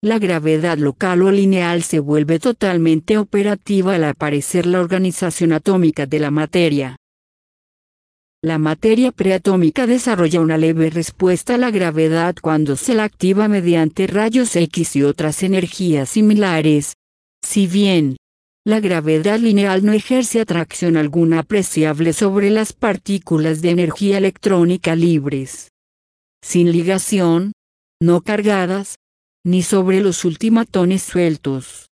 La gravedad local o lineal se vuelve totalmente operativa al aparecer la organización atómica de la materia. La materia preatómica desarrolla una leve respuesta a la gravedad cuando se la activa mediante rayos X y otras energías similares. Si bien la gravedad lineal no ejerce atracción alguna apreciable sobre las partículas de energía electrónica libres, sin ligación, no cargadas, ni sobre los ultimatones sueltos.